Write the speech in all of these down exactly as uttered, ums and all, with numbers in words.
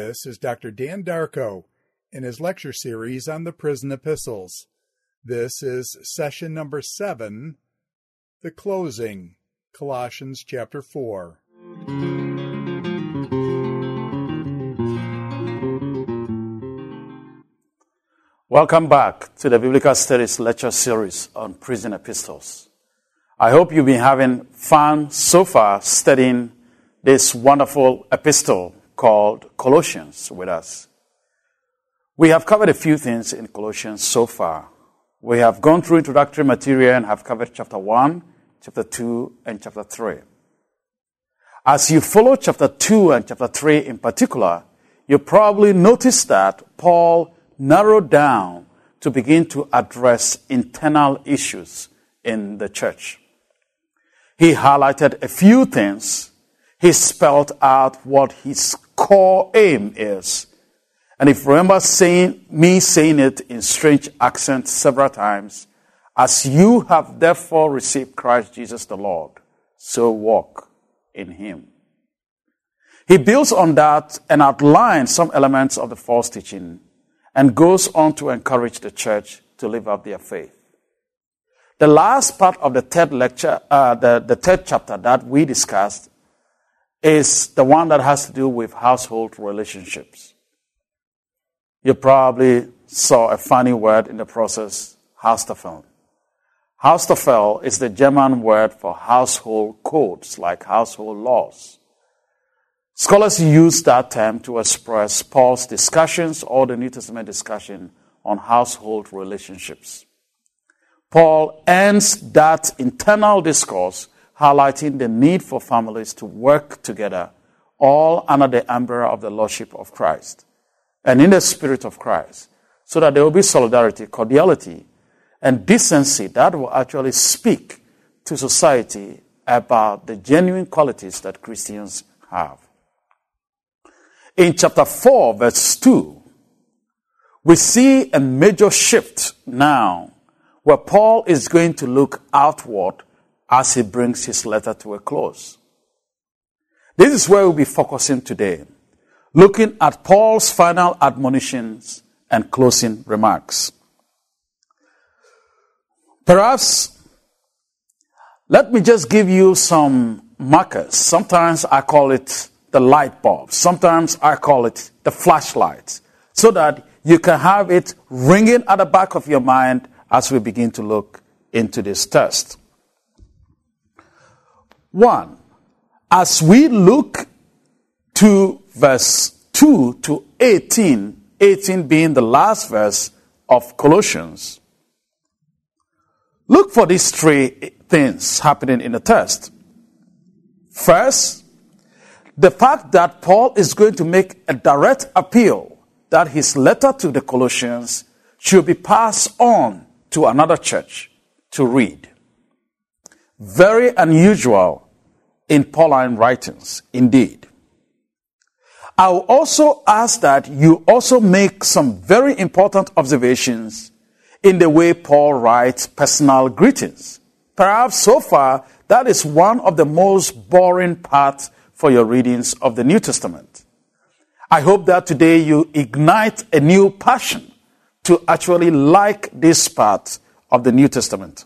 This is Doctor Dan Darko in his lecture series on the prison epistles. This is session number seven, the closing, Colossians chapter four. Welcome back to the Biblical Studies lecture series on prison epistles. I hope you've been having fun so far studying this wonderful epistle called Colossians with us. We have covered a few things in Colossians so far. We have gone through introductory material and have covered chapter one, chapter two, and chapter three. As you follow chapter two and chapter three in particular, you probably noticed that Paul narrowed down to begin to address internal issues in the church. He highlighted a few things. He spelled out what his core aim is. And if you remember saying, me saying it in strange accent several times, as you have therefore received Christ Jesus the Lord, so walk in him. He builds on that and outlines some elements of the false teaching and goes on to encourage the church to live up their faith. The last part of the third lecture, uh, the, the third chapter that we discussed is the one that has to do with household relationships. You probably saw a funny word in the process, Hausstafel. Hausstafel is the German word for household codes, like household laws. Scholars use that term to express Paul's discussions or the New Testament discussion on household relationships. Paul ends that internal discourse highlighting the need for families to work together, all under the umbrella of the Lordship of Christ and in the Spirit of Christ, so that there will be solidarity, cordiality, and decency that will actually speak to society about the genuine qualities that Christians have. In chapter four, verse two, we see a major shift now where Paul is going to look outward as he brings his letter to a close. This is where we'll be focusing today, looking at Paul's final admonitions and closing remarks. Perhaps, let me just give you some markers. Sometimes I call it the light bulb. Sometimes I call it the flashlight, so that you can have it ringing at the back of your mind as we begin to look into this text. One, as we look to verse two to eighteen, eighteen being the last verse of Colossians, look for these three things happening in the text. First, the fact that Paul is going to make a direct appeal that his letter to the Colossians should be passed on to another church to read. Very unusual in Pauline writings, indeed. I will also ask that you also make some very important observations in the way Paul writes personal greetings. Perhaps so far, that is one of the most boring parts for your readings of the New Testament. I hope that today you ignite a new passion to actually like this part of the New Testament.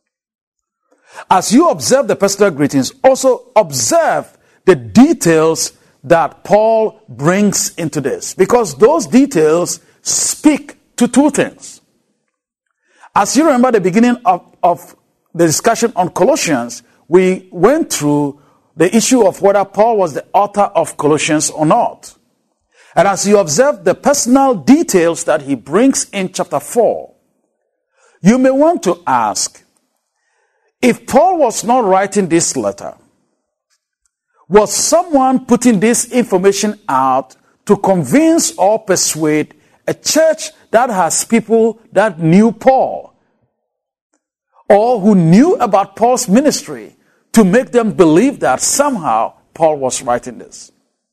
As you observe the personal greetings, also observe the details that Paul brings into this, because those details speak to two things. As you remember the beginning of, of the discussion on Colossians, we went through the issue of whether Paul was the author of Colossians or not. And as you observe the personal details that he brings in chapter four, you may want to ask, if Paul was not writing this letter, was someone putting this information out to convince or persuade a church that has people that knew Paul or who knew about Paul's ministry to make them believe that somehow Paul was writing this?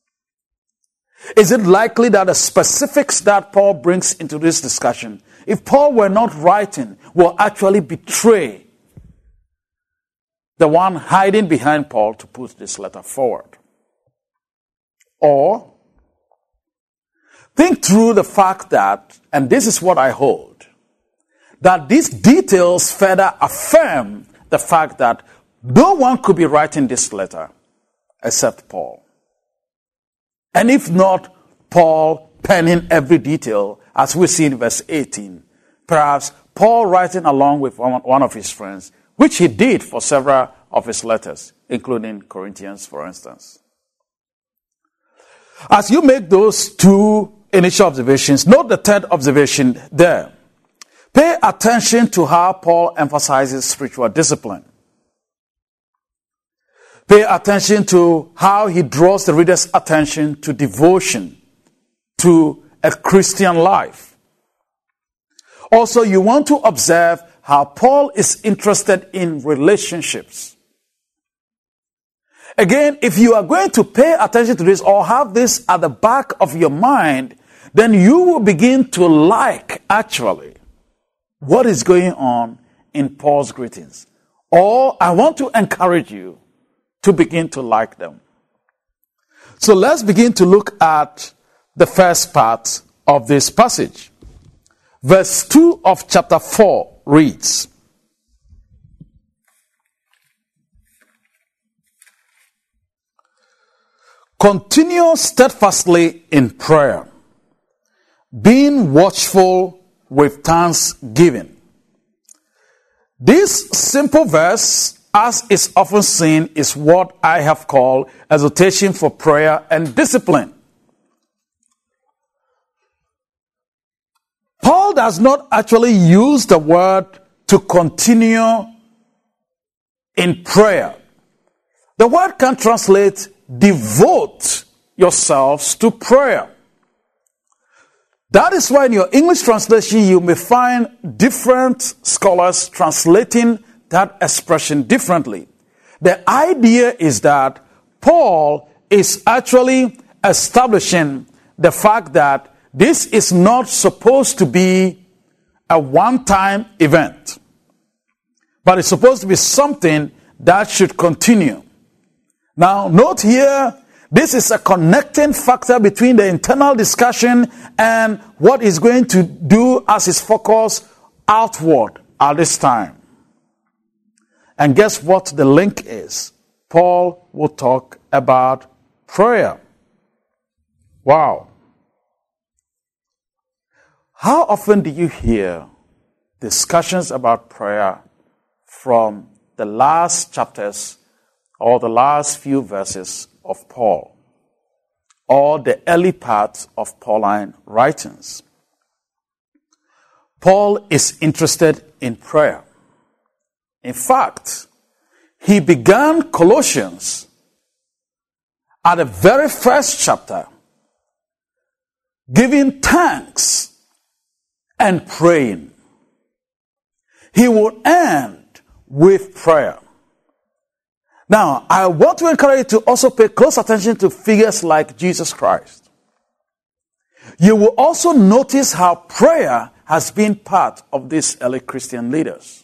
Is it likely that the specifics that Paul brings into this discussion, if Paul were not writing, will actually betray the one hiding behind Paul to put this letter forward? Or think through the fact that, and this is what I hold, that these details further affirm the fact that no one could be writing this letter except Paul. And if not Paul penning every detail, as we see in verse eighteen, perhaps Paul writing along with one of his friends, which he did for several of his letters, including Corinthians, for instance. As you make those two initial observations, note the third observation there. Pay attention to how Paul emphasizes spiritual discipline. Pay attention to how he draws the reader's attention to devotion, to a Christian life. Also, you want to observe how Paul is interested in relationships. Again, if you are going to pay attention to this or have this at the back of your mind, then you will begin to like, actually, what is going on in Paul's greetings. Or I want to encourage you to begin to like them. So let's begin to look at the first part of this passage. Verse two of chapter four reads, "Continue steadfastly in prayer, being watchful with thanksgiving." This simple verse, as is often seen, is what I have called exhortation for prayer and discipline. Paul does not actually use the word to continue in prayer. The word can translate devote yourselves to prayer. That is why in your English translation you may find different scholars translating that expression differently. The idea is that Paul is actually establishing the fact that this is not supposed to be a one-time event, but it's supposed to be something that should continue. Now, note here, this is a connecting factor between the internal discussion and what he's going to do as his focus outward at this time. And guess what the link is? Paul will talk about prayer. Wow. How often do you hear discussions about prayer from the last chapters or the last few verses of Paul, or the early part of Pauline writings? Paul is interested in prayer. In fact, he began Colossians at the very first chapter giving thanks and praying. He would end with prayer. Now, I want to encourage you to also pay close attention to figures like Jesus Christ. You will also notice how prayer has been part of these early Christian leaders.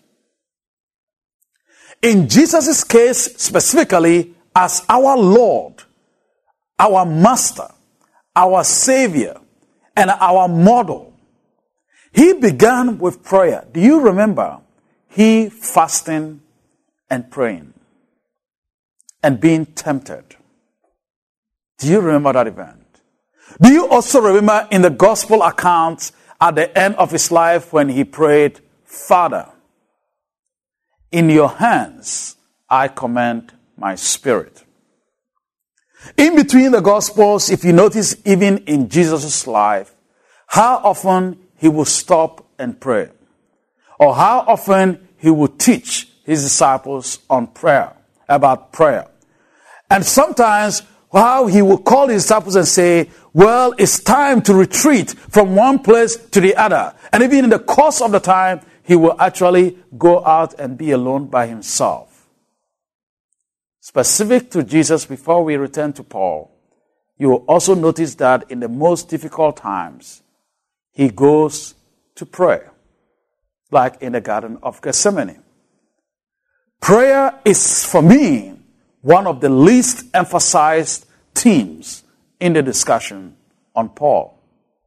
In Jesus' case, specifically, as our Lord, our Master, our Savior, and our model, he began with prayer. Do you remember? He fasting and praying and being tempted. Do you remember that event? Do you also remember in the gospel accounts at the end of his life when he prayed, "Father, in your hands I commend my spirit"? In between the gospels, if you notice, even in Jesus' life, how often he would stop and pray, or how often he would teach his disciples on prayer, about prayer. And sometimes how he would call his disciples and say, well, it's time to retreat from one place to the other. And even in the course of the time, he will actually go out and be alone by himself. Specific to Jesus, before we return to Paul, you will also notice that in the most difficult times, he goes to pray, like in the Garden of Gethsemane. Prayer is, for me, one of the least emphasized themes in the discussion on Paul.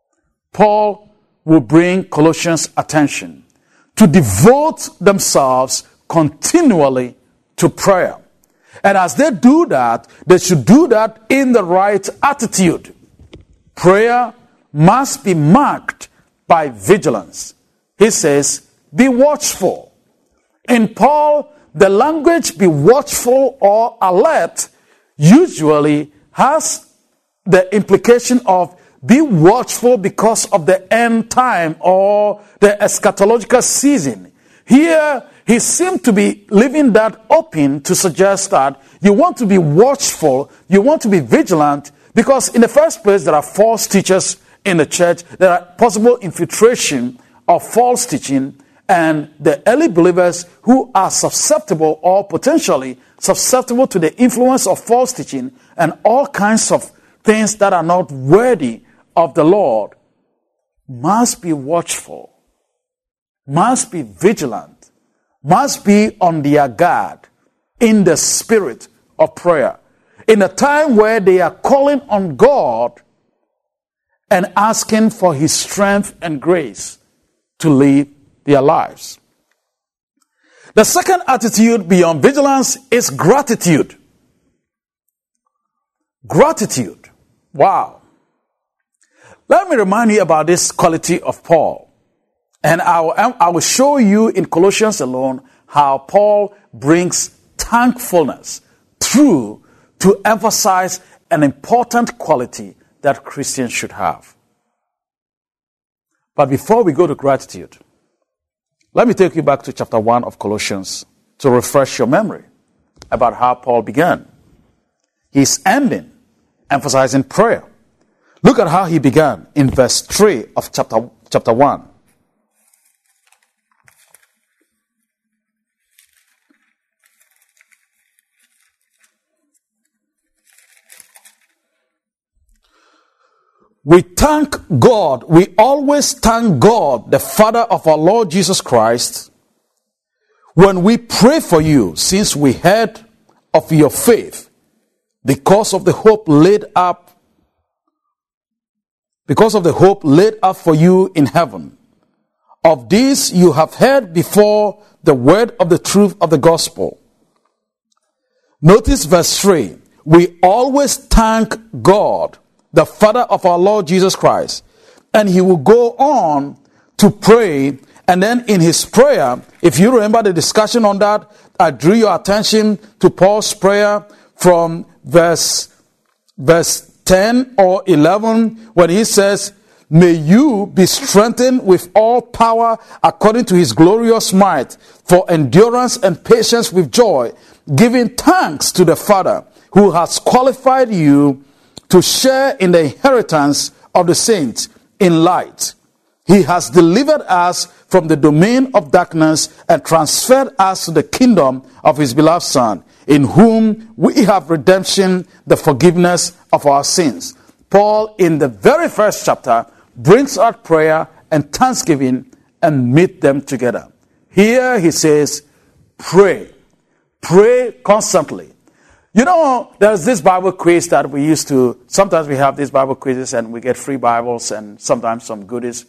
Paul will bring Colossians' attention to devote themselves continually to prayer. And as they do that, they should do that in the right attitude. Prayer must be marked by vigilance. He says, be watchful. In Paul, the language be watchful or alert usually has the implication of be watchful because of the end time or the eschatological season. Here, he seemed to be leaving that open to suggest that you want to be watchful, you want to be vigilant, because in the first place, there are false teachers in the church, there are possible infiltration of false teaching, and the early believers who are susceptible or potentially susceptible to the influence of false teaching and all kinds of things that are not worthy of the Lord must be watchful, must be vigilant, must be on their guard in the spirit of prayer. In a time where they are calling on God and asking for His strength and grace to live their lives. The second attitude beyond vigilance is gratitude. Gratitude. Wow. Let me remind you about this quality of Paul. And I will, I will show you in Colossians alone how Paul brings thankfulness through to emphasize an important quality that Christians should have. But before we go to gratitude, let me take you back to chapter one of Colossians to refresh your memory about how Paul began. He's ending, emphasizing prayer. Look at how he began in verse three of chapter, chapter one. We thank God, we always thank God, the Father of our Lord Jesus Christ, when we pray for you, since we heard of your faith, because of the hope laid up, because of the hope laid up for you in heaven. Of this you have heard before the word of the truth of the gospel. Notice verse three. We always thank God, the Father of our Lord Jesus Christ. And he will go on to pray. And then in his prayer, if you remember the discussion on that, I drew your attention to Paul's prayer from verse, verse ten or eleven, when he says, may you be strengthened with all power according to his glorious might, for endurance and patience with joy, giving thanks to the Father who has qualified you to share in the inheritance of the saints in light. He has delivered us from the domain of darkness and transferred us to the kingdom of his beloved Son, in whom we have redemption, the forgiveness of our sins. Paul, in the very first chapter, brings out prayer and thanksgiving and meet them together. Here he says, pray. Pray constantly. You know, there's this Bible quiz that we used to, sometimes we have these Bible quizzes and we get free Bibles and sometimes some goodies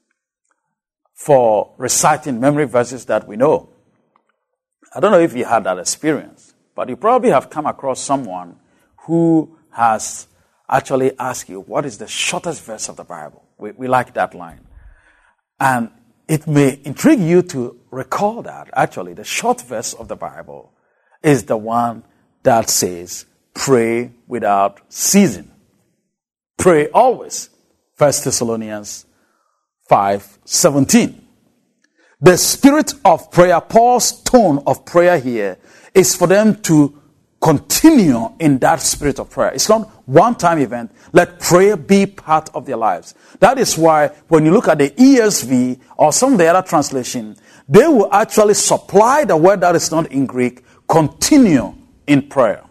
for reciting memory verses that we know. I don't know if you had that experience, but you probably have come across someone who has actually asked you, what is the shortest verse of the Bible? We, we like that line. And it may intrigue you to recall that, actually, the short verse of the Bible is the one that says, pray without ceasing. Pray always. First Thessalonians five seventeen. The spirit of prayer, Paul's tone of prayer here, is for them to continue in that spirit of prayer. It's not one-time event. Let prayer be part of their lives. That is why when you look at the E S V or some of the other translation, they will actually supply the word that is not in Greek, continue in prayer.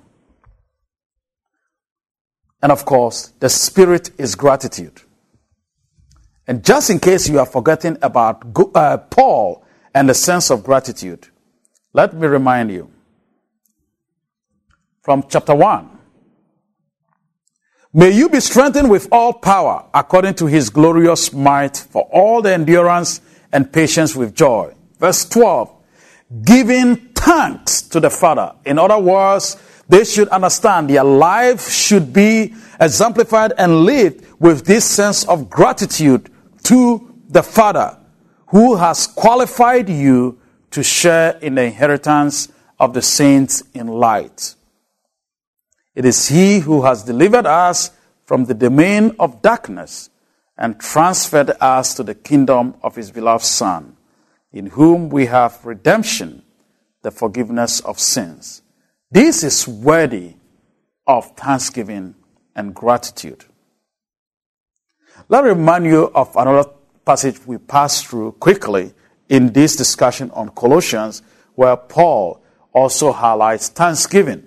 And of course, the spirit is gratitude. And just in case you are forgetting about uh, Paul and the sense of gratitude, let me remind you from chapter one. May you be strengthened with all power according to his glorious might for all the endurance and patience with joy. Verse twelve, giving thanks to the Father. In other words, they should understand their life should be exemplified and lived with this sense of gratitude to the Father who has qualified you to share in the inheritance of the saints in light. It is he who has delivered us from the domain of darkness and transferred us to the kingdom of his beloved Son, in whom we have redemption, the forgiveness of sins. This is worthy of thanksgiving and gratitude. Let me remind you of another passage we passed through quickly in this discussion on Colossians, where Paul also highlights thanksgiving.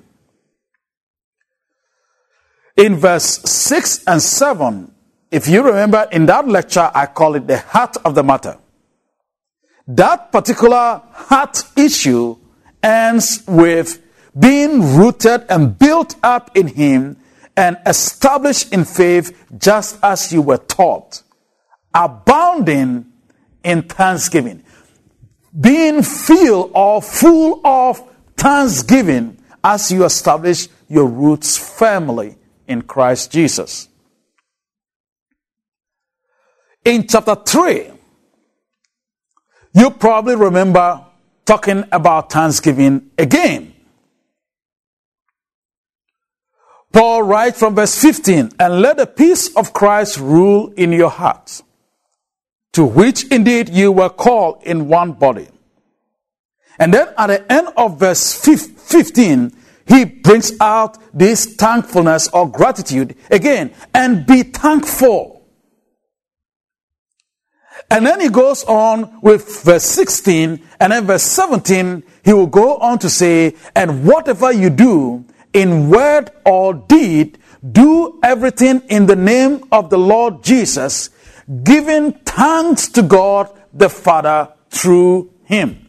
In verse six and seven, if you remember, in that lecture, I call it the heart of the matter. That particular heart issue ends with being rooted and built up in him and established in faith just as you were taught, abounding in thanksgiving, being filled or full of thanksgiving as you establish your roots firmly in Christ Jesus. In chapter three, you probably remember talking about thanksgiving again. Paul writes from verse fifteen, and let the peace of Christ rule in your hearts, to which indeed you were called in one body. And then at the end of verse fifteen, he brings out this thankfulness or gratitude again, and be thankful. And then he goes on with verse sixteen, and then verse seventeen, he will go on to say, and whatever you do, in word or deed, do everything in the name of the Lord Jesus, giving thanks to God the Father through him.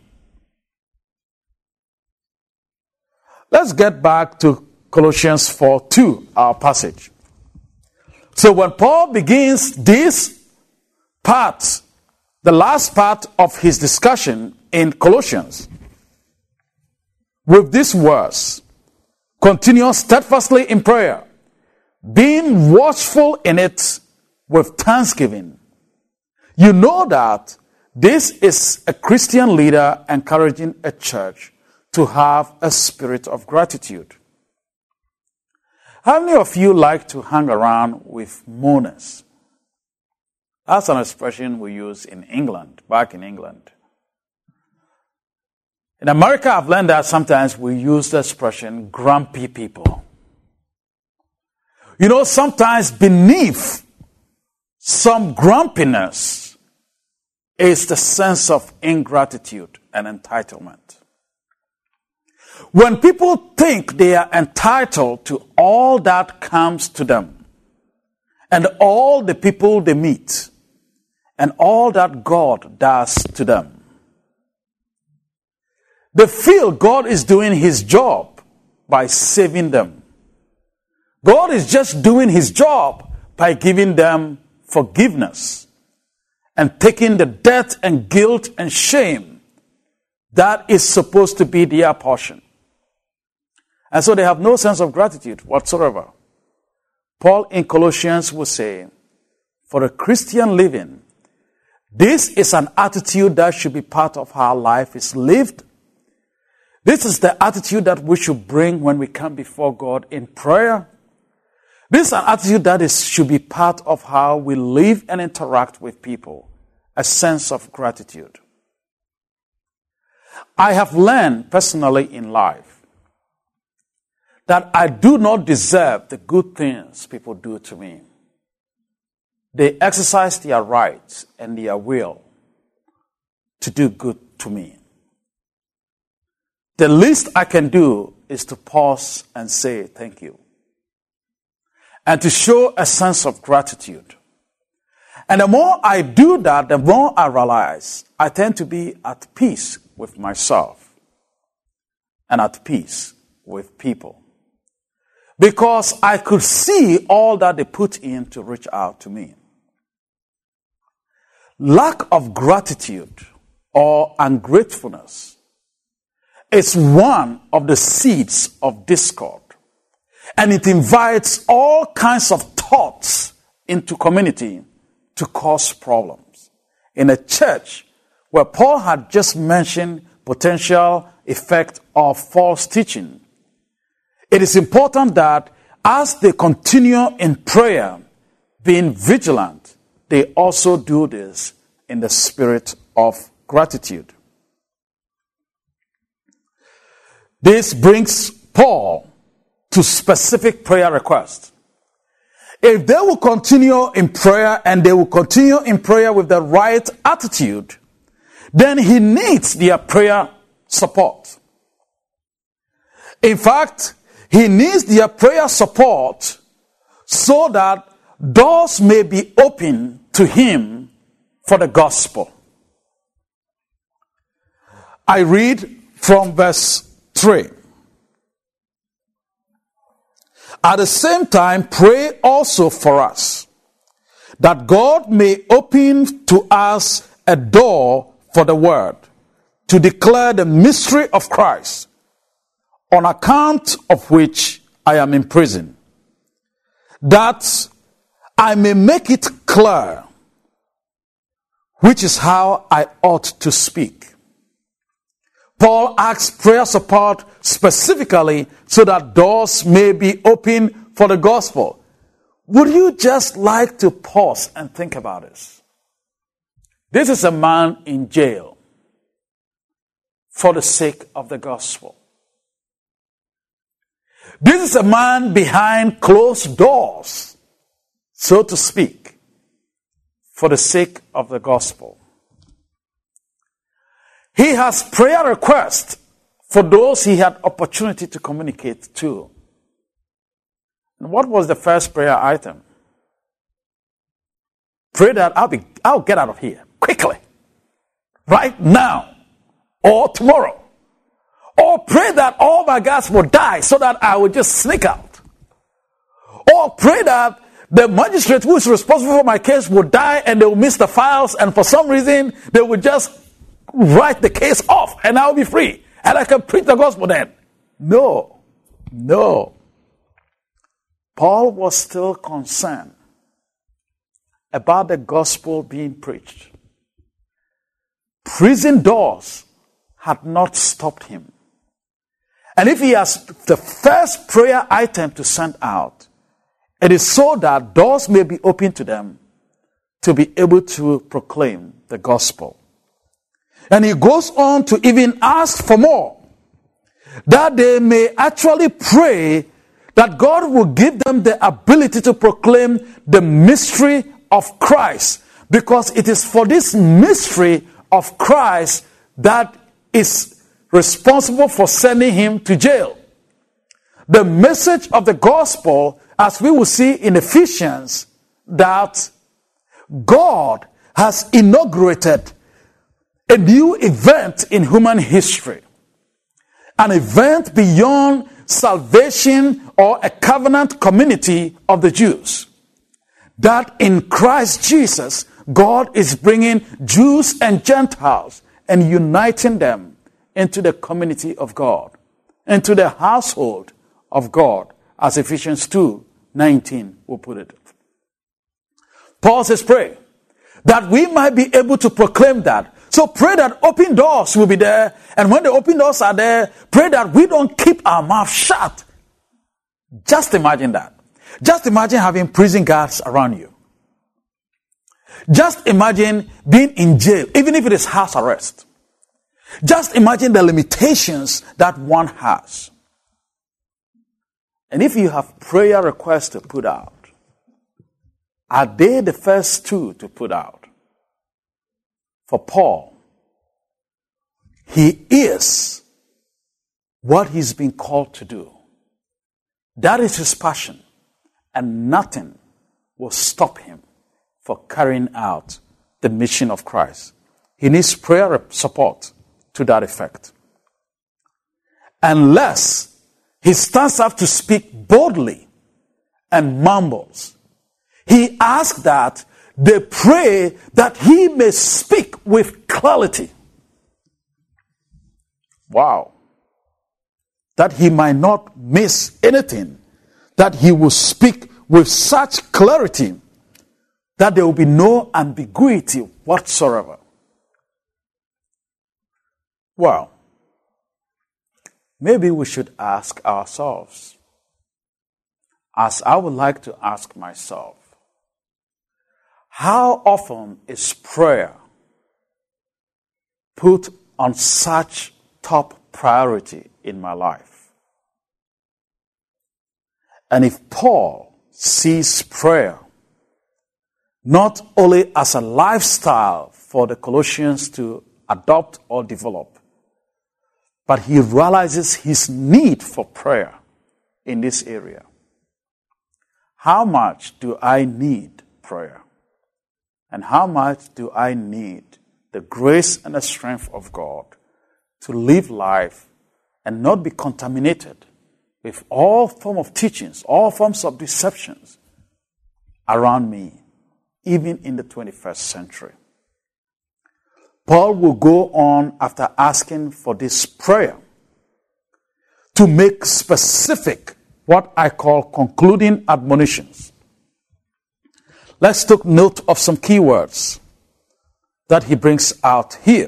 Let's get back to Colossians four two, our passage. So when Paul begins this part, the last part of his discussion in Colossians, with this verse, continue steadfastly in prayer, being watchful in it with thanksgiving. You know that this is a Christian leader encouraging a church to have a spirit of gratitude. How many of you like to hang around with mourners? That's an expression we use in England, back in England. In America, I've learned that sometimes we use the expression grumpy people. You know, sometimes beneath some grumpiness is the sense of ingratitude and entitlement. When people think they are entitled to all that comes to them, and all the people they meet, and all that God does to them, they feel God is doing his job by saving them. God is just doing his job by giving them forgiveness and taking the debt and guilt and shame that is supposed to be their portion. And so they have no sense of gratitude whatsoever. Paul in Colossians will say, for a Christian living, this is an attitude that should be part of how life is lived. This is the attitude that we should bring when we come before God in prayer. This is an attitude that is, should be part of how we live and interact with people. A sense of gratitude. I have learned personally in life that I do not deserve the good things people do to me. They exercise their rights and their will to do good to me. The least I can do is to pause and say thank you. And to show a sense of gratitude. And the more I do that, the more I realize I tend to be at peace with myself and at peace with people. because I could see all that they put in to reach out to me. Lack of gratitude or ungratefulness is one of the seeds of discord, and it invites all kinds of thoughts into community to cause problems. In a church where Paul had just mentioned potential effect of false teaching, it is important that as they continue in prayer, being vigilant, they also do this in the spirit of gratitude. This brings Paul to specific prayer requests. If they will continue in prayer and they will continue in prayer with the right attitude, then he needs their prayer support. In fact, he needs their prayer support so that doors may be open to him for the gospel. I read from verse three. At the same time, pray also for us, that God may open to us a door for the word, to declare the mystery of Christ, on account of which I am in prison, that I may make it clear which is how I ought to speak. Paul asks prayer support specifically so that doors may be open for the gospel. Would you just like to pause and think about this? This is a man in jail for the sake of the gospel. This is a man behind closed doors, so to speak, for the sake of the gospel. He has prayer requests for those he had opportunity to communicate to. And what was the first prayer item? Pray that I'll be, I'll get out of here quickly, right now, or tomorrow. Or pray that all my guys will die so that I will just sneak out. Or pray that the magistrate who is responsible for my case will die and they will miss the files, and for some reason they will just write the case off and I'll be free and I can preach the gospel then. No, no. Paul was still concerned about the gospel being preached. Prison doors had not stopped him. And if he has the first prayer item to send out, it is so that doors may be open to them to be able to proclaim the gospel. And he goes on to even ask for more, that they may actually pray that God will give them the ability to proclaim the mystery of Christ, because it is for this mystery of Christ that is responsible for sending him to jail. The message of the gospel, as we will see in Ephesians, that God has inaugurated a new event in human history. An event beyond salvation or a covenant community of the Jews. That in Christ Jesus, God is bringing Jews and Gentiles and uniting them into the community of God, into the household of God, as Ephesians two nineteen will put it. Paul says, pray that we might be able to proclaim that. So pray that open doors will be there, and when the open doors are there, pray that we don't keep our mouth shut. Just imagine that. Just imagine having prison guards around you. Just imagine being in jail, even if it is house arrest. Just imagine the limitations that one has. And if you have prayer requests to put out, are they the first two to put out? For Paul, he is what he's been called to do. That is his passion, and nothing will stop him for carrying out the mission of Christ. He needs prayer support to that effect. Unless he stands up to speak boldly and mumbles. He asks that they pray that he may speak with clarity. Wow. That he might not miss anything, that he will speak with such clarity that there will be no ambiguity whatsoever. Well, maybe we should ask ourselves, as I would like to ask myself, how often is prayer put on such top priority in my life? And if Paul sees prayer not only as a lifestyle for the Colossians to adopt or develop, but he realizes his need for prayer in this area, how much do I need prayer? And how much do I need the grace and the strength of God to live life and not be contaminated with all forms of teachings, all forms of deceptions around me, even in the twenty-first century? Paul will go on after asking for this prayer to make specific what I call concluding admonitions. Let's take note of some key words that he brings out here.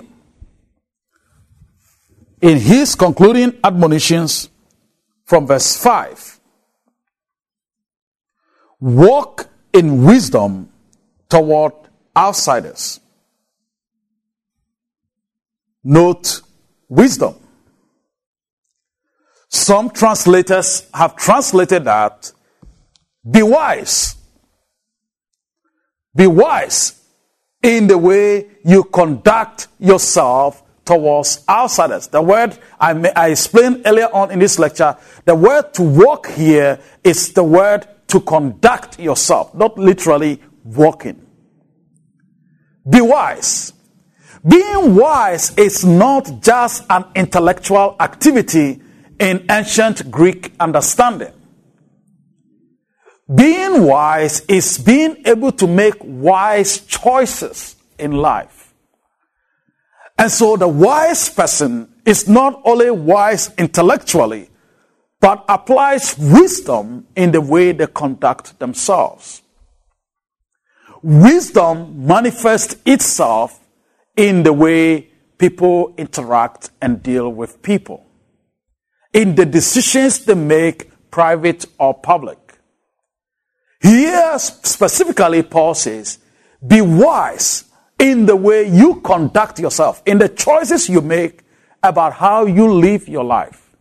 In his concluding admonitions from verse five, walk in wisdom toward outsiders. Note wisdom. Some translators have translated that, be wise. Be wise in the way you conduct yourself towards outsiders. The word I, I explained earlier on in this lecture, the word to walk here is the word to conduct yourself, not literally walking. Be wise. Being wise is not just an intellectual activity in ancient Greek understanding. Being wise is being able to make wise choices in life. And so the wise person is not only wise intellectually, but applies wisdom in the way they conduct themselves. Wisdom manifests itself in the way people interact and deal with people, in the decisions they make, private or public. Here specifically, Paul says, be wise in the way you conduct yourself, in the choices you make about how you live your life.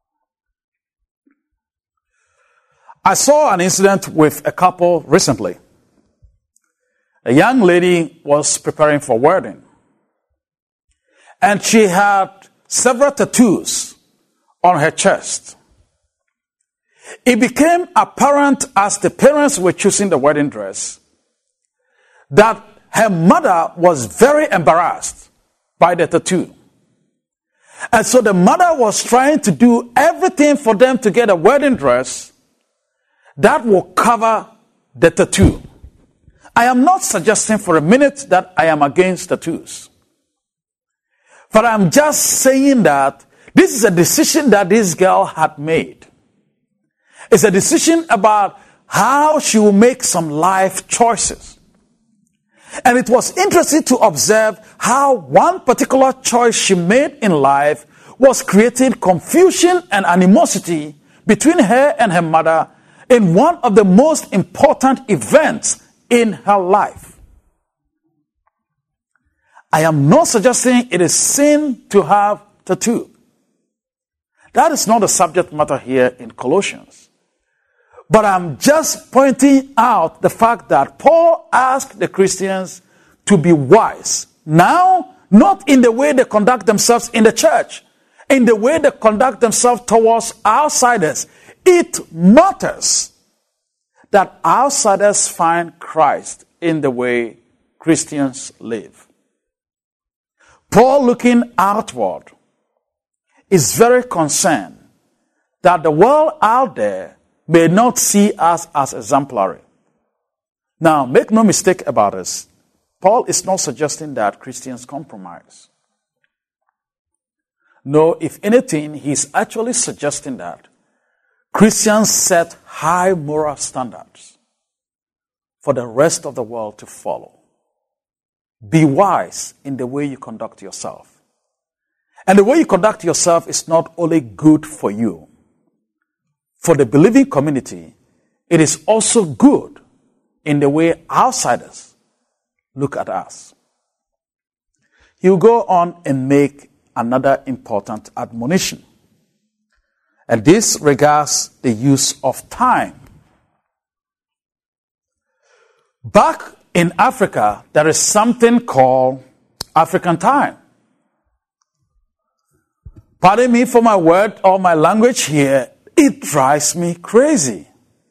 I saw an incident with a couple recently. A young lady was preparing for wedding, and she had several tattoos on her chest. It became apparent as the parents were choosing the wedding dress that her mother was very embarrassed by the tattoo. And so the mother was trying to do everything for them to get a wedding dress that will cover the tattoo. I am not suggesting for a minute that I am against tattoos. But I'm just saying that this is a decision that this girl had made. It's a decision about how she will make some life choices. And it was interesting to observe how one particular choice she made in life was creating confusion and animosity between her and her mother in one of the most important events in her life. I am not suggesting it is sin to have tattoo. That is not the subject matter here in Colossians. But I'm just pointing out the fact that Paul asked the Christians to be wise. Now, not in the way they conduct themselves in the church, in the way they conduct themselves towards outsiders. It matters that outsiders find Christ in the way Christians live. Paul, looking outward, is very concerned that the world out there may not see us as exemplary. Now, make no mistake about this. Paul is not suggesting that Christians compromise. No, if anything, he's actually suggesting that Christians set high moral standards for the rest of the world to follow. Be wise in the way you conduct yourself. And the way you conduct yourself is not only good for you. For the believing community, it is also good in the way outsiders look at us. He will go on and make another important admonition. And this regards the use of time. Back in Africa, there is something called African time. Pardon me for my word or my language here, it drives me crazy.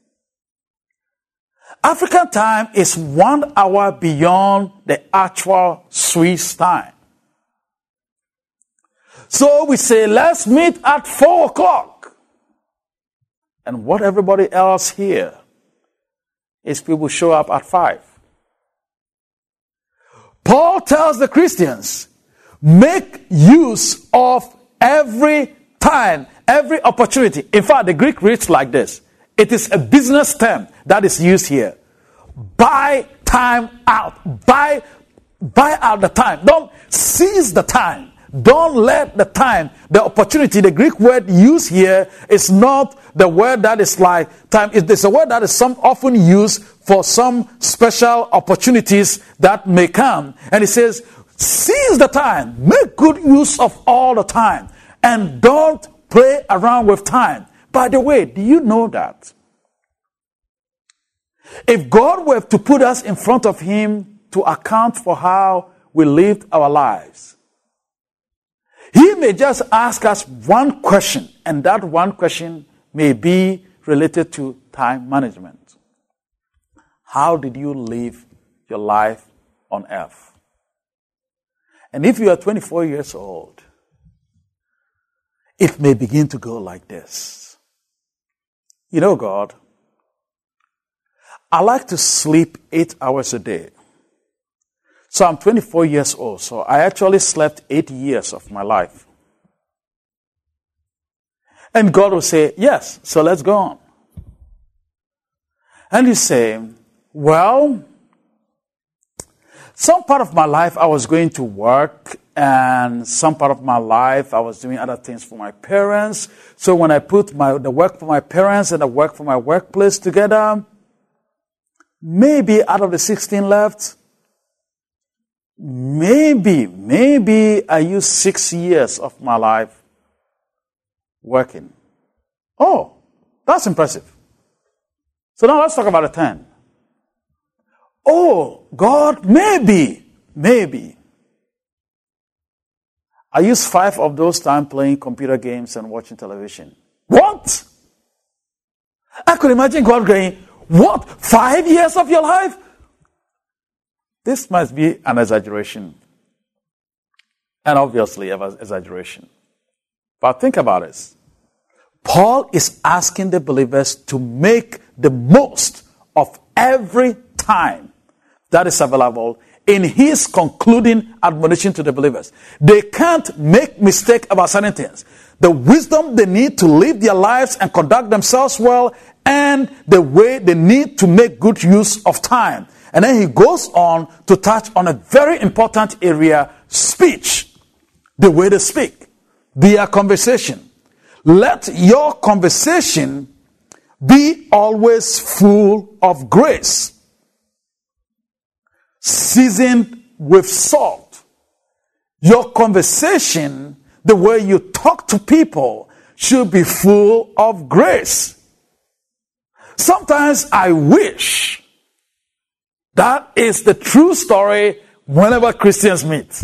African time is one hour beyond the actual Swiss time. So we say, let's meet at four o'clock. And what everybody else here is people show up at five. Paul tells the Christians, make use of every time, every opportunity. In fact, the Greek reads like this. It is a business term that is used here. Buy time out. Buy, buy out the time. Don't seize the time. Don't let the time, the opportunity, the Greek word used here is not the word that is like time. It's a word that is some often used for some special opportunities that may come. And it says, seize the time. Make good use of all the time. And don't play around with time. By the way, do you know that if God were to put us in front of Him to account for how we lived our lives, He may just ask us one question, and that one question may be related to time management. How did you live your life on earth? And if you are twenty-four years old, it may begin to go like this. You know, God, I like to sleep eight hours a day. So I'm twenty-four years old, so I actually slept eight years of my life. And God will say, yes, so let's go on. And you say, well, some part of my life I was going to work, and some part of my life I was doing other things for my parents. So when I put my the work for my parents and the work for my workplace together, maybe out of the sixteen left, Maybe, maybe I used six years of my life working. Oh, that's impressive. So now let's talk about the ten. Oh, God, maybe, maybe. I used five of those time playing computer games and watching television. What? I could imagine God going, what? Five years of your life? This must be an exaggeration. And obviously an exaggeration. But think about this. Paul is asking the believers to make the most of every time that is available in his concluding admonition to the believers. They can't make mistake about certain things. The wisdom they need to live their lives and conduct themselves well, and the way they need to make good use of time. And then he goes on to touch on a very important area, speech. The way they speak. Their conversation. Let your conversation be always full of grace, seasoned with salt. Your conversation, the way you talk to people, should be full of grace. Sometimes I wish that is the true story whenever Christians meet.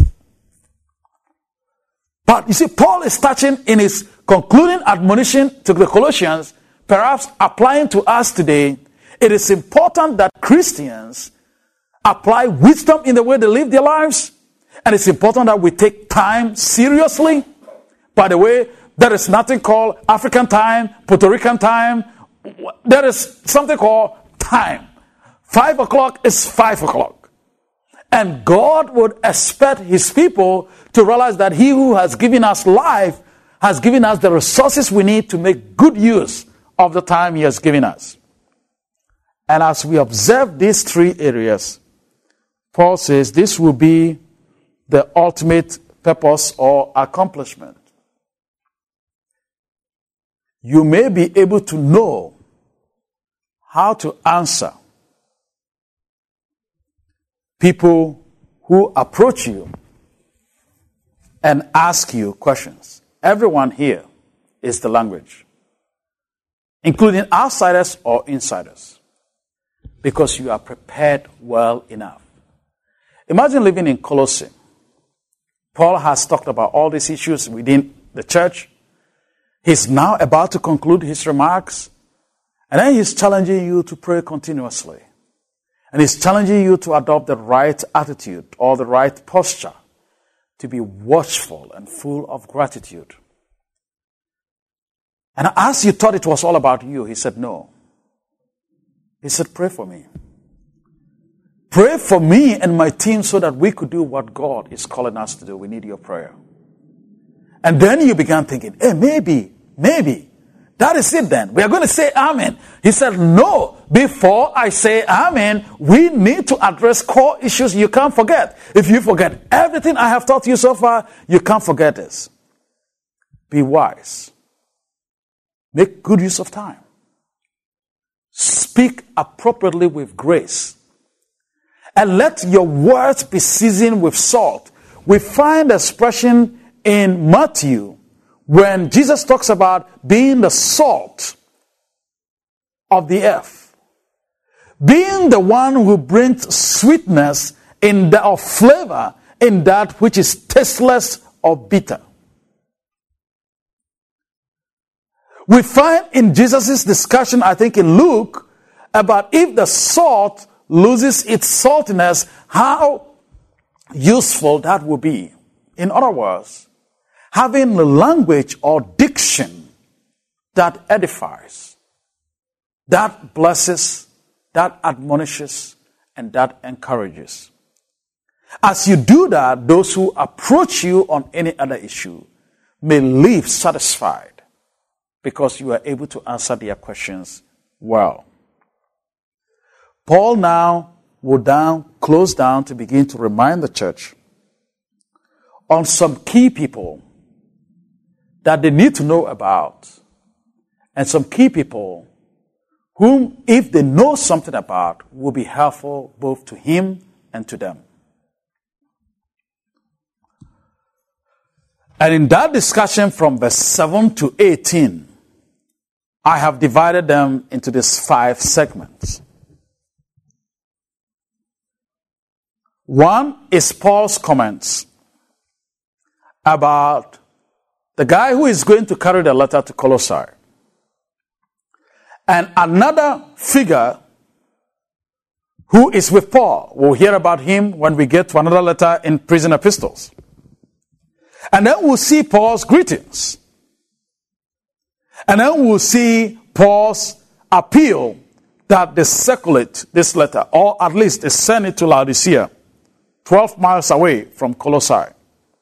But you see, Paul is touching in his concluding admonition to the Colossians, perhaps applying to us today. It is important that Christians apply wisdom in the way they live their lives. And it's important that we take time seriously. By the way, there is nothing called African time, Puerto Rican time. There is something called time. Five o'clock is five o'clock. And God would expect his people to realize that he who has given us life has given us the resources we need to make good use of the time he has given us. And as we observe these three areas, Paul says this will be the ultimate purpose or accomplishment. You may be able to know how to answer people who approach you and ask you questions. Everyone here is the language, including outsiders or insiders, because you are prepared well enough. Imagine living in Colossae. Paul has talked about all these issues within the church. He's now about to conclude his remarks, and then he's challenging you to pray continuously. And he's challenging you to adopt the right attitude or the right posture, to be watchful and full of gratitude. And as you thought it was all about you, he said, no. He said, pray for me. Pray for me and my team so that we could do what God is calling us to do. We need your prayer. And then you began thinking, hey, maybe, maybe. That is it then. We are going to say amen. He said, no, before I say amen, we need to address core issues you can't forget. If you forget everything I have taught you so far, you can't forget this. Be wise. Make good use of time. Speak appropriately with grace. And let your words be seasoned with salt. We find the expression in Matthew when Jesus talks about being the salt of the earth. Being the one who brings sweetness in the, or flavor in that which is tasteless or bitter. We find in Jesus' discussion, I think in Luke, about if the salt loses its saltiness, how useful that will be. In other words, having a language or diction that edifies, that blesses, that admonishes, and that encourages. As you do that, those who approach you on any other issue may leave satisfied because you are able to answer their questions well. Paul now will down, close down to begin to remind the church on some key people that they need to know about, and some key people whom, if they know something about, will be helpful both to him and to them. And in that discussion from verse seven to eighteen, I have divided them into these five segments. One is Paul's comments about the guy who is going to carry the letter to Colossae. And another figure who is with Paul. We'll hear about him when we get to another letter in prison epistles. And then we'll see Paul's greetings. And then we'll see Paul's appeal that they circulate this letter, or at least they send it to Laodicea, twelve miles away from Colossae.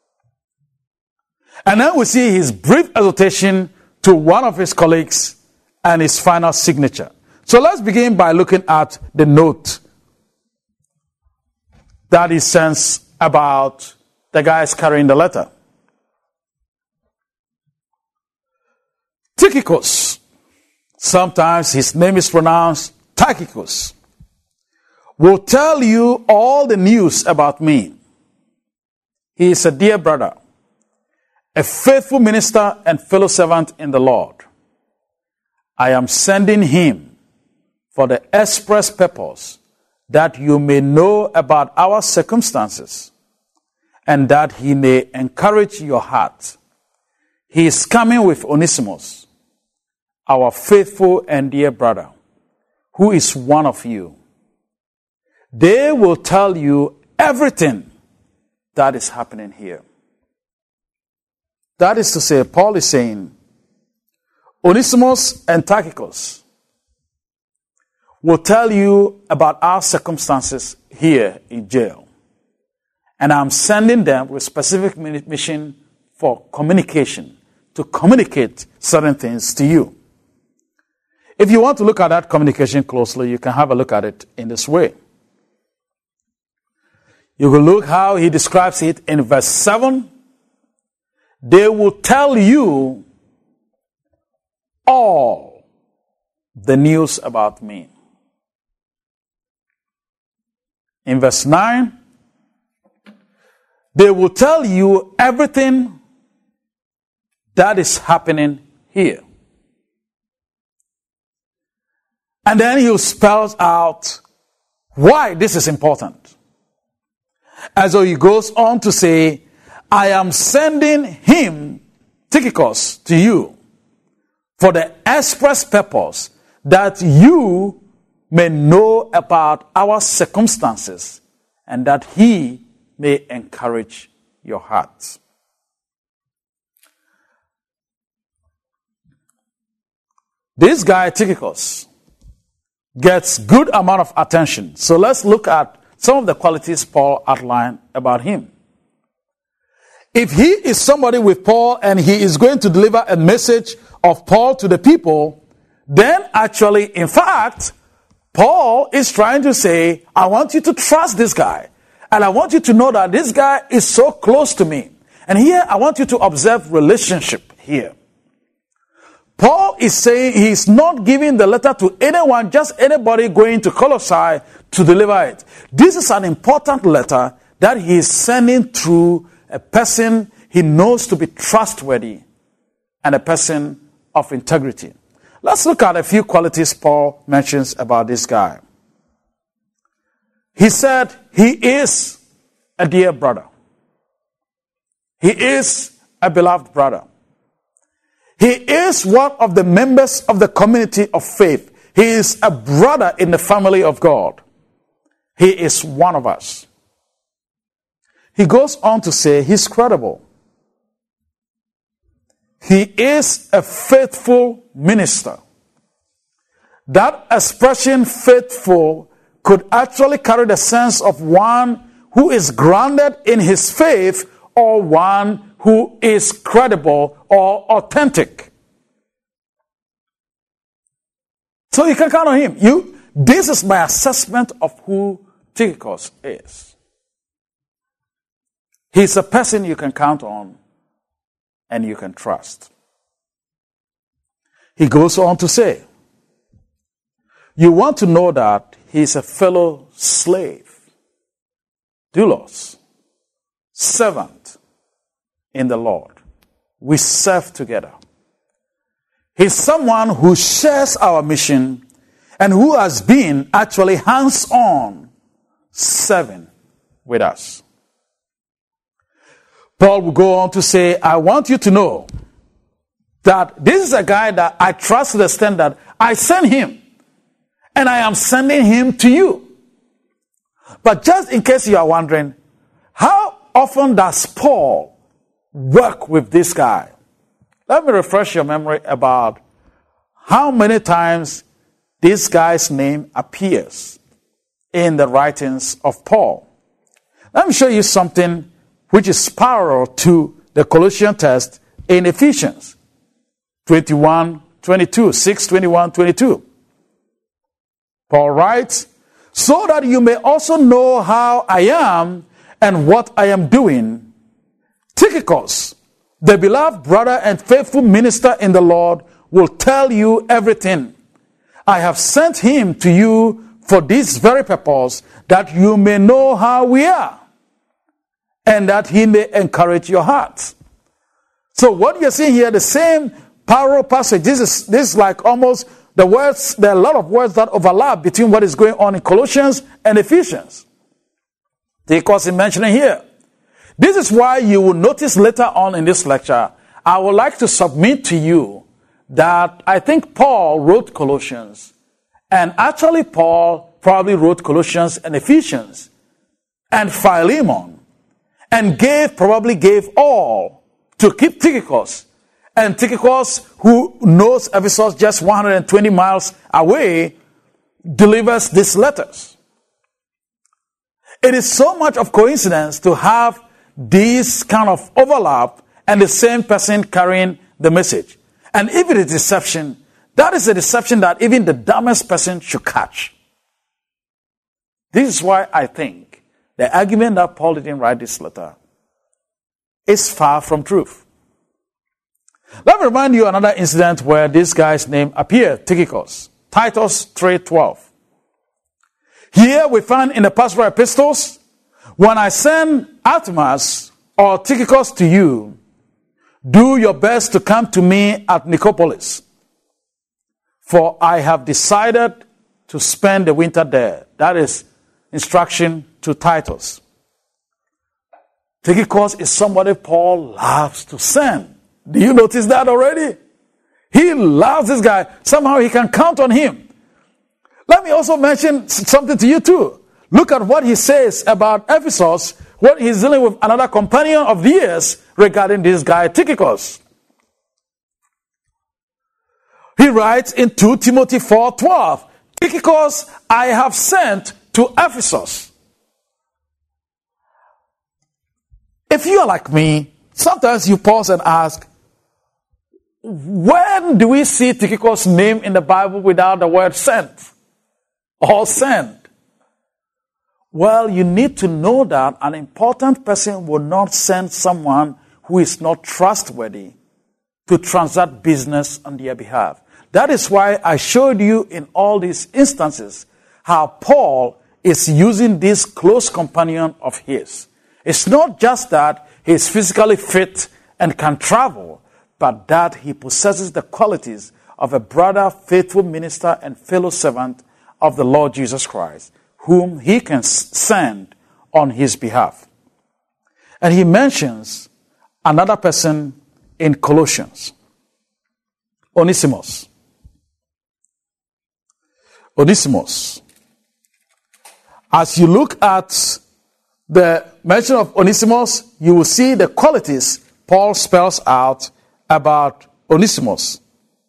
And then we see his brief exhortation to one of his colleagues and his final signature. So let's begin by looking at the note that he sends about the guys carrying the letter. Tychicus, sometimes his name is pronounced Tychicus, will tell you all the news about me. He is a dear brother, a faithful minister and fellow servant in the Lord. I am sending him for the express purpose that you may know about our circumstances and that he may encourage your heart. He is coming with Onesimus, our faithful and dear brother, who is one of you. They will tell you everything that is happening here. That is to say, Paul is saying, Onesimus and Tychicus will tell you about our circumstances here in jail. And I'm sending them with specific mission for communication, to communicate certain things to you. If you want to look at that communication closely, you can have a look at it in this way. You will look how he describes it in verse seven. They will tell you all the news about me. In verse nine, they will tell you everything that is happening here. And then he spells out why this is important. As though he goes on to say, I am sending him, Tychicus, to you for the express purpose that you may know about our circumstances and that he may encourage your hearts. This guy, Tychicus, gets good amount of attention. So let's look at some of the qualities Paul outlined about him. If he is somebody with Paul and he is going to deliver a message of Paul to the people, then actually, in fact, Paul is trying to say, I want you to trust this guy. And I want you to know that this guy is so close to me. And here, I want you to observe relationship here. Paul is saying he's not giving the letter to anyone, just anybody going to Colossae to deliver it. This is an important letter that he is sending through a person he knows to be trustworthy and a person of integrity. Let's look at a few qualities Paul mentions about this guy. He said he is a dear brother. He is a beloved brother. He is one of the members of the community of faith. He is a brother in the family of God. He is one of us. He goes on to say he's credible. He is a faithful minister. That expression, faithful, could actually carry the sense of one who is grounded in his faith or one who is credible or authentic. So you can count on him. You, this is my assessment of who Tychicus is. He's a person you can count on and you can trust. He goes on to say, you want to know that he's a fellow slave, doulos, servant in the Lord. We serve together. He's someone who shares our mission and who has been actually hands-on serving with us. Paul will go on to say, I want you to know that this is a guy that I trust to the extent that I send him and I am sending him to you. But just in case you are wondering, how often does Paul work with this guy? Let me refresh your memory about how many times this guy's name appears in the writings of Paul. Let me show you something which is parallel to the Colossian text in Ephesians twenty-one, twenty-two, six, twenty-one, twenty-two. Paul writes, so that you may also know how I am and what I am doing. Tychicus, the beloved brother and faithful minister in the Lord, will tell you everything. I have sent him to you for this very purpose, that you may know how we are, and that he may encourage your hearts. So what you're seeing here, the same parallel passage, this is, this is like almost the words, there are a lot of words that overlap between what is going on in Colossians and Ephesians. Because in mentioning here, this is why you will notice later on in this lecture, I would like to submit to you that I think Paul wrote Colossians, and actually Paul probably wrote Colossians and Ephesians and Philemon, and gave, probably gave all to keep Tychicus. And Tychicus, who knows Ephesus just one hundred twenty miles away, delivers these letters. It is so much of coincidence to have this kind of overlap and the same person carrying the message. And if it is deception, that is a deception that even the dumbest person should catch. This is why I think the argument that Paul didn't write this letter is far from truth. Let me remind you another incident where this guy's name appeared, Tychicus. Titus three twelve. Here we find in the pastoral epistles, when I send Artemas or Tychicus to you, do your best to come to me at Nicopolis, for I have decided to spend the winter there. That is instruction to Titus. Tychicus is somebody Paul loves to send. Do you notice that already? He loves this guy. Somehow he can count on him. Let me also mention something to you too. Look at what he says about Ephesus when he's dealing with another companion of years regarding this guy Tychicus. He writes in two Timothy four twelve, Tychicus I have sent to Ephesus. If you are like me, sometimes you pause and ask, when do we see Tychicus' name in the Bible without the word sent or send? Well, you need to know that an important person will not send someone who is not trustworthy to transact business on their behalf. That is why I showed you in all these instances how Paul is using this close companion of his. It's not just that he is physically fit and can travel, but that he possesses the qualities of a brother, faithful minister, and fellow servant of the Lord Jesus Christ, whom he can send on his behalf. And he mentions another person in Colossians, Onesimus. Onesimus. As you look at the mention of Onesimus, you will see the qualities Paul spells out about Onesimus.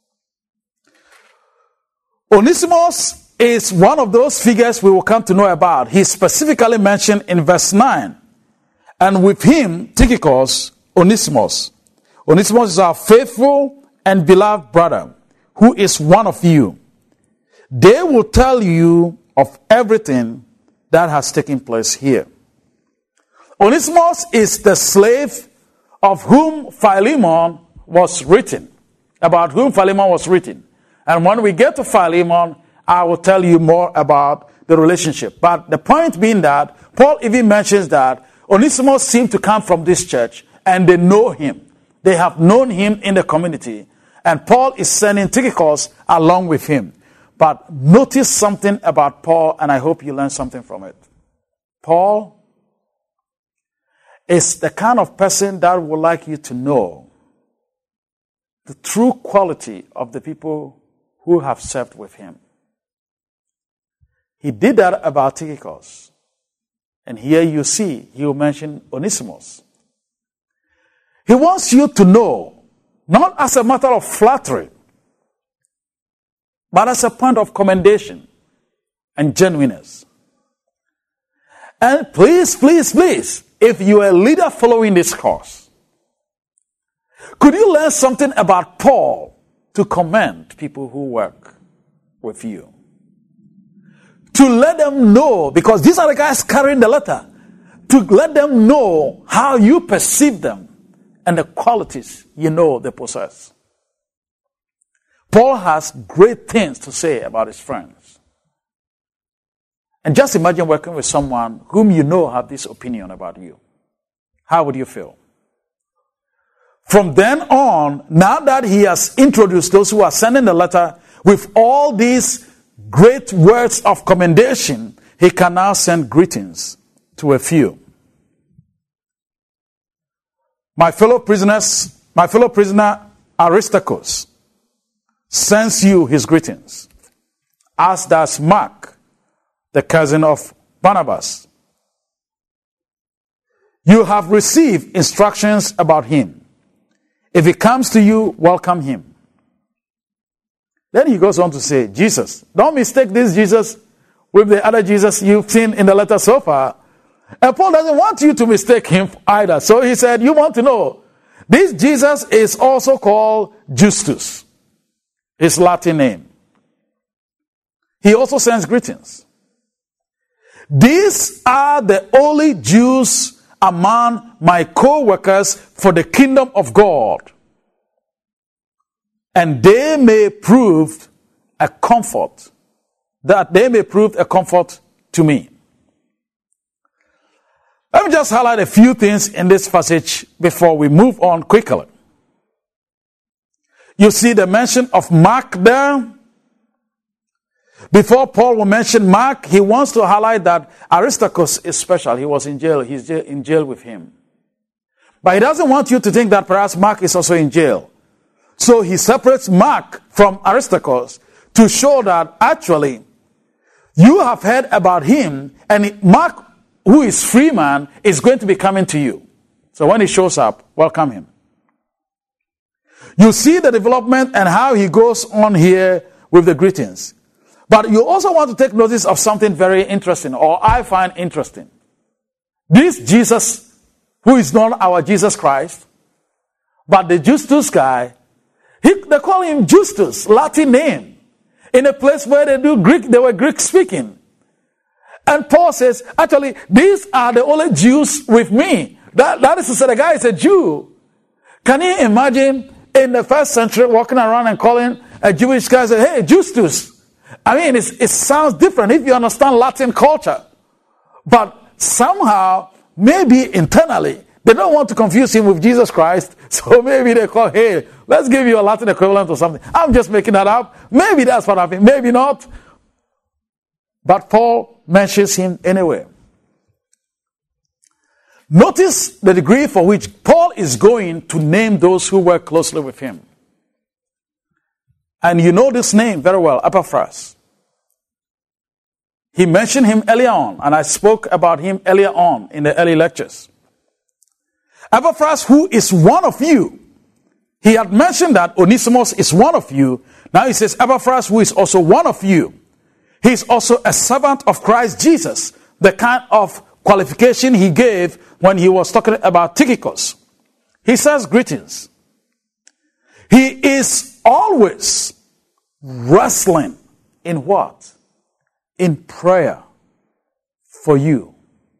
Onesimus is one of those figures we will come to know about. He is specifically mentioned in verse nine. And with him, Tychicus, Onesimus. Onesimus is our faithful and beloved brother, who is one of you. They will tell you of everything that has taken place here. Onesimus is the slave of whom Philemon was written, about whom Philemon was written. And when we get to Philemon, I will tell you more about the relationship. But the point being that Paul even mentions that Onesimus seemed to come from this church and they know him. They have known him in the community. And Paul is sending Tychicus along with him. But notice something about Paul, and I hope you learn something from it. Paul is the kind of person that would like you to know the true quality of the people who have served with him. He did that about Tychicus. And here you see, he will mention Onesimus. He wants you to know, not as a matter of flattery, but as a point of commendation and genuineness. And please, please, please, if you are a leader following this course, could you learn something about Paul to commend people who work with you? To let them know, because these are the guys carrying the letter, to let them know how you perceive them and the qualities you know they possess. Paul has great things to say about his friends. And just imagine working with someone whom you know have this opinion about you. How would you feel? From then on, now that he has introduced those who are sending the letter with all these great words of commendation, he can now send greetings to a few. My fellow prisoners, my fellow prisoner Aristarchus sends you his greetings, as does Mark, the cousin of Barnabas. You have received instructions about him, If he comes to you, welcome him. Then he goes on to say, Jesus. Don't mistake this Jesus with the other Jesus you've seen in the letter so far. And Paul doesn't want you to mistake him either. So he said, you want to know, this Jesus is also called Justus, his Latin name. He also sends greetings. These are the only Jews among my co-workers for the kingdom of God, and they may prove a comfort, that they may prove a comfort to me. Let me just highlight a few things in this passage before we move on quickly. You see the mention of Mark there. Before Paul will mention Mark, he wants to highlight that Aristarchus is special. He was in jail. He's in jail with him. But he doesn't want you to think that perhaps Mark is also in jail. So he separates Mark from Aristarchus to show that actually you have heard about him, and Mark, who is free man, is going to be coming to you. So when he shows up, welcome him. You see the development and how he goes on here with the greetings. But you also want to take notice of something very interesting, or I find interesting. This Jesus, who is not our Jesus Christ, but the Justus guy, he, they call him Justus, Latin name, in a place where they do Greek, they were Greek speaking. And Paul says, actually, these are the only Jews with me. That, that is to say, the guy is a Jew. Can you imagine in the first century walking around and calling a Jewish guy, say, hey, Justus? I mean, it's, it sounds different if you understand Latin culture. But somehow, maybe internally, they don't want to confuse him with Jesus Christ. So maybe they call, hey, let's give you a Latin equivalent or something. I'm just making that up. Maybe that's what happened. Maybe not. But Paul mentions him anyway. Notice the degree for which Paul is going to name those who work closely with him. And you know this name very well, Epaphras. He mentioned him earlier on, and I spoke about him earlier on in the early lectures. Epaphras, who is one of you. He had mentioned that Onesimus is one of you. Now he says Epaphras, who is also one of you. He is also a servant of Christ Jesus, the kind of qualification he gave when he was talking about Tychicus. He says greetings. He is always wrestling in what? In prayer for you.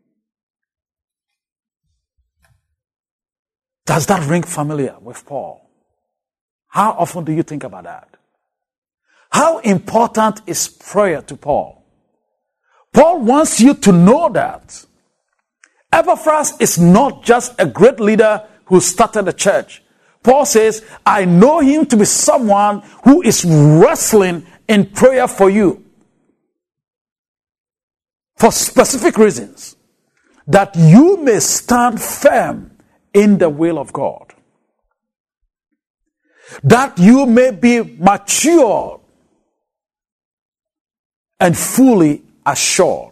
Does that ring familiar with Paul? How often do you think about that? How important is prayer to Paul? Paul wants you to know that Epaphras is not just a great leader who started a church. Paul says, I know him to be someone who is wrestling in prayer for you. For specific reasons. That you may stand firm in the will of God. That you may be mature and fully assured.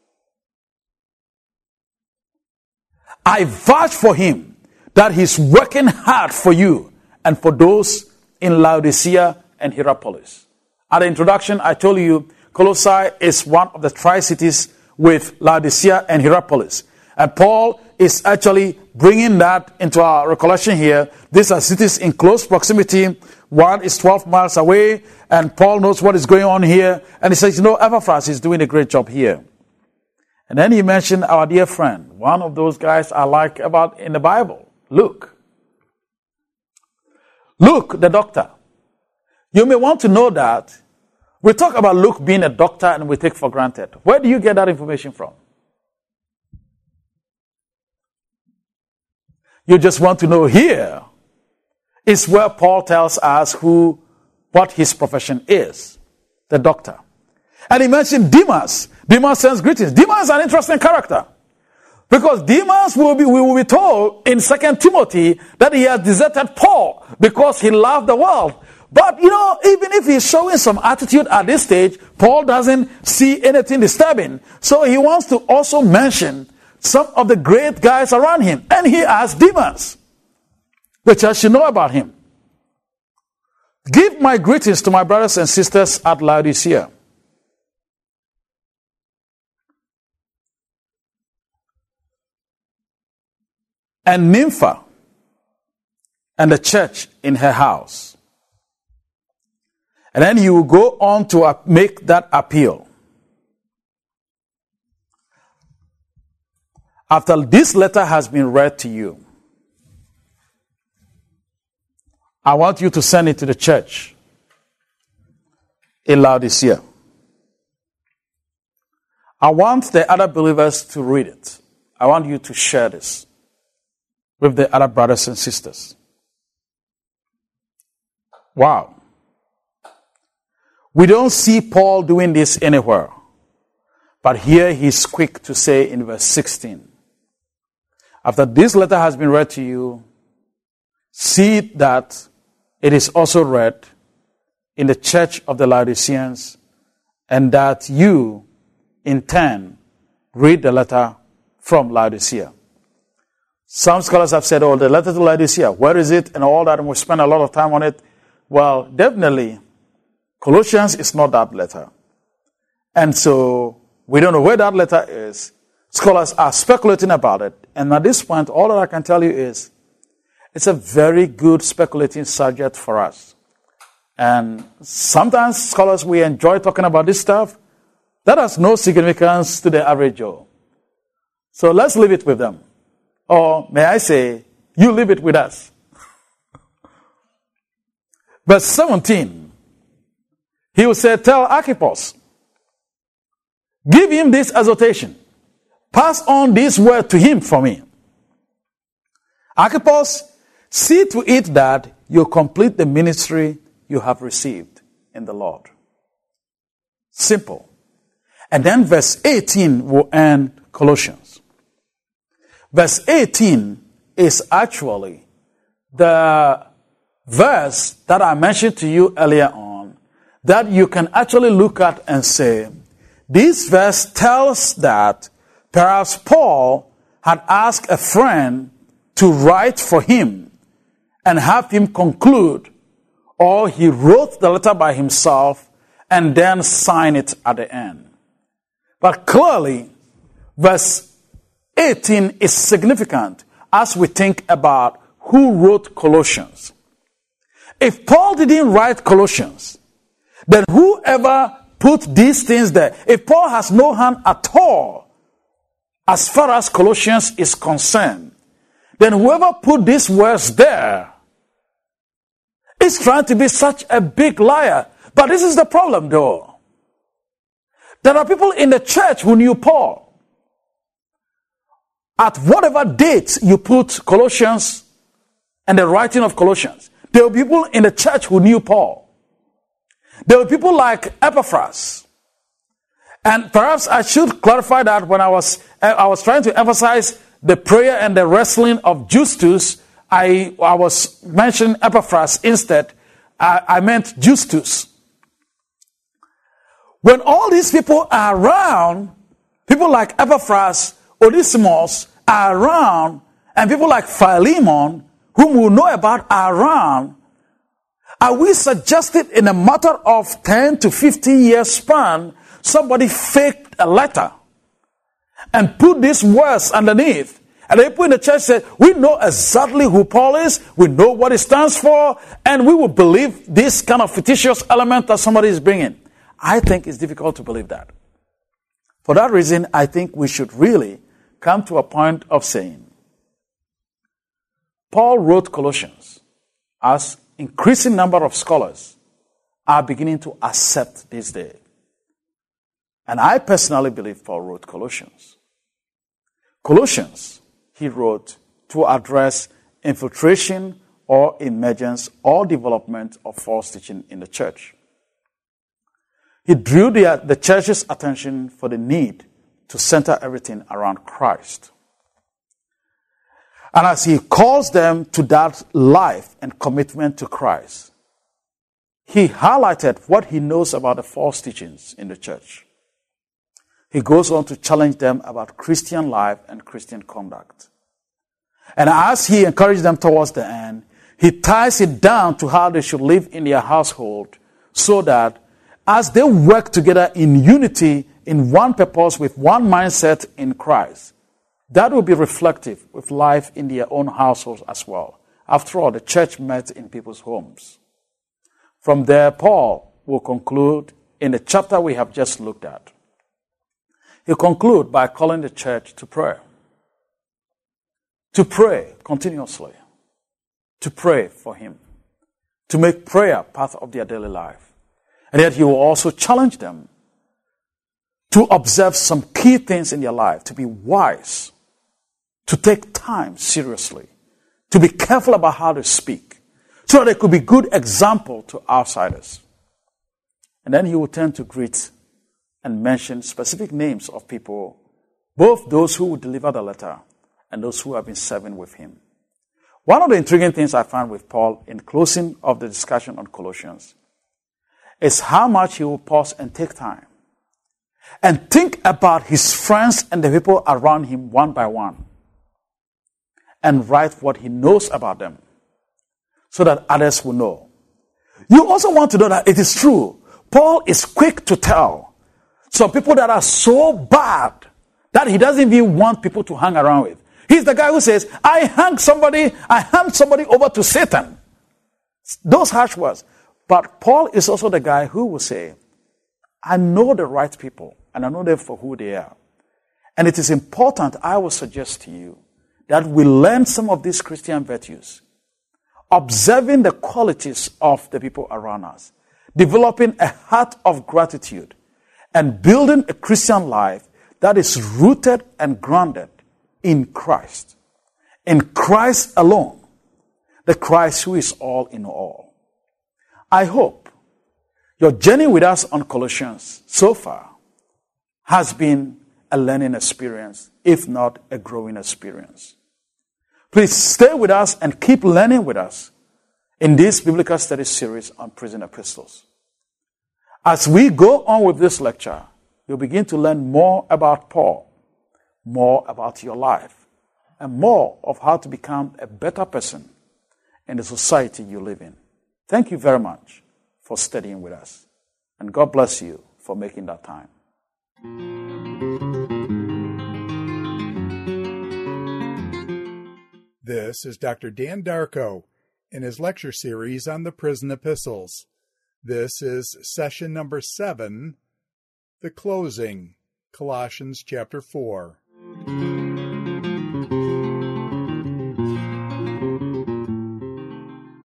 I vouch for him that he's working hard for you and for those in Laodicea and Hierapolis. At the introduction, I told you Colossae is one of the tri-cities with Laodicea and Hierapolis. And Paul is actually bringing that into our recollection here. These are cities in close proximity. One is twelve miles away, and Paul knows what is going on here. And he says, you know, Epaphras is doing a great job here. And then he mentioned our dear friend, one of those guys I like about in the Bible, Luke. Luke, the doctor. You may want to know that we talk about Luke being a doctor and we take for granted. Where do you get that information from? You just want to know here is where Paul tells us who, what his profession is, the doctor. And he mentioned Demas. Demas sends greetings. Demas is an interesting character. Because Demas will be, we will be told in Second Timothy that he has deserted Paul because he loved the world. But, you know, even if he's showing some attitude at this stage, Paul doesn't see anything disturbing. So he wants to also mention some of the great guys around him. And he asks Demas. The church should know about him. Give my greetings to my brothers and sisters at Laodicea. And Nympha and the church in her house. And then you will go on to make that appeal. After this letter has been read to you, I want you to send it to the church in Laodicea. I want the other believers to read it. I want you to share this with the other brothers and sisters. Wow. We don't see Paul doing this anywhere. But here he's quick to say in verse sixteen, after this letter has been read to you, see that it is also read in the church of the Laodiceans, and that you, in turn, read the letter from Laodicea. Some scholars have said, oh, the letter to Laodicea, where is it? And all that, and we spend a lot of time on it. Well, definitely, Colossians is not that letter. And so, we don't know where that letter is. Scholars are speculating about it. And at this point, all that I can tell you is, it's a very good speculating subject for us. And sometimes scholars, we enjoy talking about this stuff. That has no significance to the average Joe. So let's leave it with them. Or may I say, you leave it with us. Verse seventeen. He will say, tell Archippus, give him this exhortation. Pass on this word to him for me. Archippus, see to it that you complete the ministry you have received in the Lord. Simple. And then verse eighteen will end Colossians. Verse eighteen is actually the verse that I mentioned to you earlier on, that you can actually look at and say, this verse tells that perhaps Paul had asked a friend to write for him and have him conclude, or he wrote the letter by himself and then sign it at the end. But clearly, verse eighteen is significant as we think about who wrote Colossians. If Paul didn't write Colossians, then whoever put these things there, if Paul has no hand at all as far as Colossians is concerned, then whoever put these words there is trying to be such a big liar. But this is the problem, though. There are people in the church who knew Paul. At whatever date you put Colossians and the writing of Colossians, there were people in the church who knew Paul. There were people like Epaphras. And perhaps I should clarify that when I was I was trying to emphasize the prayer and the wrestling of Justus, I, I was mentioning Epaphras instead. I, I meant Justus. When all these people are around, people like Epaphras, Onesimus are around, and people like Philemon, whom we know about, are around, are we suggested in a matter of ten to fifteen years span, somebody faked a letter and put these words underneath? And they put in the church said, we know exactly who Paul is, we know what he stands for, and we will believe this kind of fictitious element that somebody is bringing. I think it's difficult to believe that. For that reason, I think we should really come to a point of saying, Paul wrote Colossians as increasing number of scholars are beginning to accept this day. And I personally believe Paul wrote Colossians. Colossians, he wrote to address infiltration or emergence or development of false teaching in the church. He drew the, the church's attention for the need to center everything around Christ. And as he calls them to that life and commitment to Christ, he highlighted what he knows about the false teachings in the church. He goes on to challenge them about Christian life and Christian conduct. And as he encouraged them towards the end, He ties it down to how they should live in their household so that as they work together in unity, in one purpose, with one mindset in Christ, that will be reflective with life in their own households as well. After all, the church met in people's homes. From there, Paul will conclude in the chapter we have just looked at. He'll conclude by calling the church to prayer. To pray continuously. To pray for him. To make prayer part of their daily life. And yet he will also challenge them to observe some key things in their life, to be wise, to take time seriously, to be careful about how to speak, so that they could be good example to outsiders. And then he will turn to greet and mention specific names of people, both those who will deliver the letter and those who have been serving with him. One of the intriguing things I found with Paul in closing of the discussion on Colossians is how much he will pause and take time and think about his friends and the people around him one by one and write what he knows about them so that others will know. You also want to know that it is true. Paul is quick to tell some people that are so bad that he doesn't even want people to hang around with. He's the guy who says, I hang somebody, I hand somebody over to Satan. Those harsh words. But Paul is also the guy who will say, I know the right people, and I know them for who they are. And it is important, I will suggest to you, that we learn some of these Christian virtues, observing the qualities of the people around us, developing a heart of gratitude, and building a Christian life that is rooted and grounded in Christ. In Christ alone, the Christ who is all in all. I hope your journey with us on Colossians so far has been a learning experience, if not a growing experience. Please stay with us and keep learning with us in this Biblical Studies series on prison epistles. As we go on with this lecture, you'll begin to learn more about Paul, more about your life, and more of how to become a better person in the society you live in. Thank you very much for studying with us. And God bless you for making that time. This is Doctor Dan Darko in his lecture series on the prison epistles. This is session number seven, the closing, Colossians chapter four.